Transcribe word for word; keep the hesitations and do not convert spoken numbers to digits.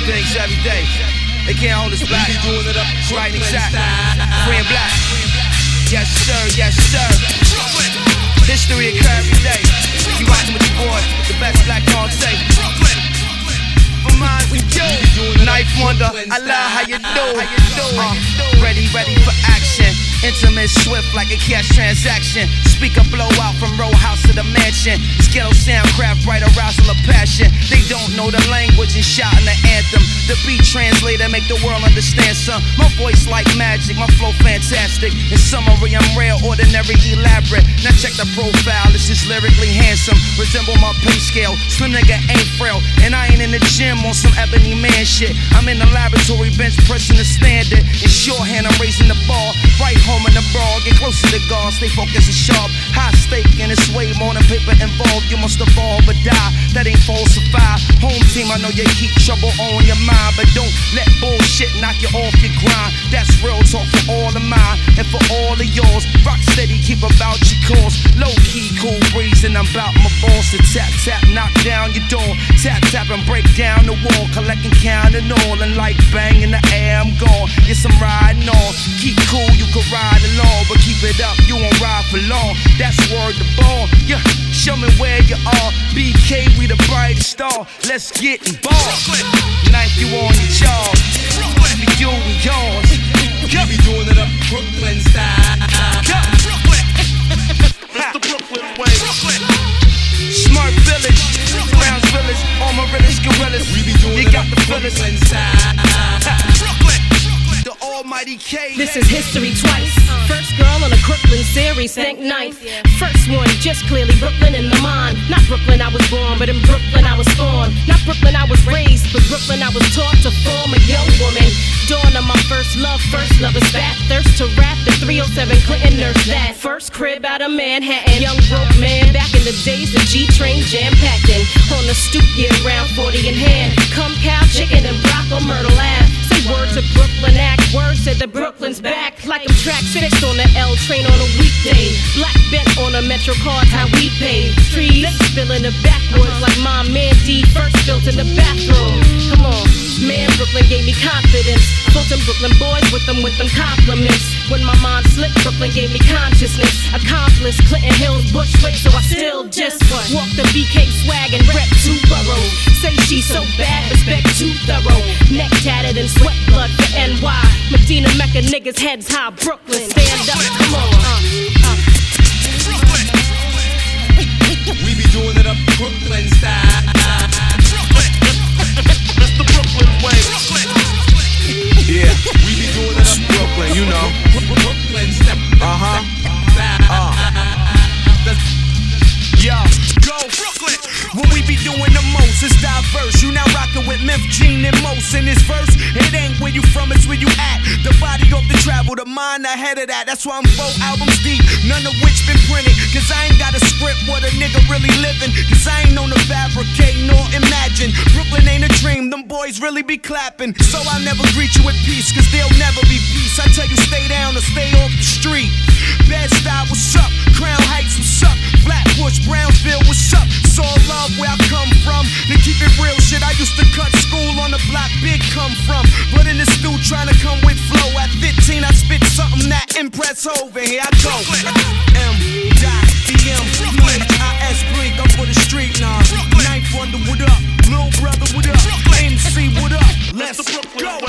things every day. They can't hold us back. Right, exactly. Free and black. Yes, sir, yes, sir. History occur every day. You rockin' with your boy, the best black on tape. For mine, we do. Knife Wonder, I love how you do. Uh, ready, ready for action. Intimate, swift like a cash transaction. Speaker blow out from row house to the mansion. Skittle soundcraft, bright arousal of passion. They don't know the language and shouting the anthem. The beat translator make the world understand some. My voice like magic, my flow fantastic. In summary, I'm rare, ordinary, elaborate. Now check the profile, this is lyrically handsome. Resemble my pay scale, slim nigga ain't frail. And I ain't in the gym on some ebony man shit. I'm in the laboratory, bench pressing the standard. In shorthand, I'm raising the ball. Right home in the brawl, get close to the guard, stay focused and sharp. High stake and it's way more than paper involved. You must evolve or die, that ain't falsified. Home team, I know you keep trouble on your mind, but don't let bullshit knock you off your grind. That's real talk for all of mine and for all of yours. Rock steady, keep about your course. Low key, cool breeze, and I'm about my balls to tap, tap, knock down your door. Tap, tap, and break down the wall. Collecting, counting all, and like bang in the air, I'm gone. Yes, I'm riding on. Keep cool, you can ride along, but keep it up, you won't ride for long. That's word to ball. Yeah, show me where you are. B K, we the brightest star. Let's get involved. Knife you on your jaw. Be you and yours. We be doing it up Brooklyn style. It's the Brooklyn way. Smart Village, Browns Village, all my realest gorillas. We be doing you it got up the feelings. Brooklyn style. The almighty K. This is history twice. First girl on a Crooklyn series, thank ninth. First one, just clearly Brooklyn in the mind. Not Brooklyn I was born, but in Brooklyn I was born. Not Brooklyn I was raised, but Brooklyn I was taught to form a young woman. Dawn of my first love, first love is fat. Thirst to rap, the three oh seven Clinton nurse that. First crib out of Manhattan. Young broke man, back in the days the G-Train jam-packed in. On the stoop, yeah, round forty in hand. Come cow, chicken, and brock on Myrtle Ave. Say word to Brooklyn act. Word said that Brooklyn's back. Like I'm track six on the L train on a weekday. Black bent on a Metro card, how we pay. Trees spilling the backwoods like my man D first built in the bathroom. Come on, man, Brooklyn gave me confidence. Fought them Brooklyn boys with them with them compliments. When my mind slipped, Brooklyn gave me consciousness. Accomplished Clinton Hills, Bushwick, so I still just walk the B K swag and rep two boroughs. Say she's so bad, respect too thorough. Neck tatted and sweat blood for N Y. Medina Mecca niggas heads high, Brooklyn, stand up, come on. Uh, uh. We be doing it up Brooklyn style. That's the Brooklyn way. Yeah, we be doing it up Brooklyn, you know. Brooklyn style. Uh huh. Uh. Yo, go Brooklyn. What we be doing the most is diverse. You now rockin' with Myth, Gene, and Most in this verse. It ain't where you from, it's where you at. The body of the travel, the mind ahead of that. That's why I'm four albums deep, none of which been printed. Cause I ain't got a script what a nigga really living. Cause I ain't known to fabricate nor imagine. Brooklyn ain't a dream, them boys really be clapping. So I'll never greet you with peace, cause there'll never be peace. I tell you stay down or stay off the street. Bed-Stuy, what's up? Crown Heights, what's up? Flatbush, Brownsville, what's up? It's all love where I come from. To keep it real shit, I used to cut school on the block Big come from. But in the stew trying to come with flow. At fifteen I spit something that impress over. Here I go. M dot D M Blink I S Blink up for the street now. Knife Wonder, what up? Little brother, what up? M C, what up? Let's go.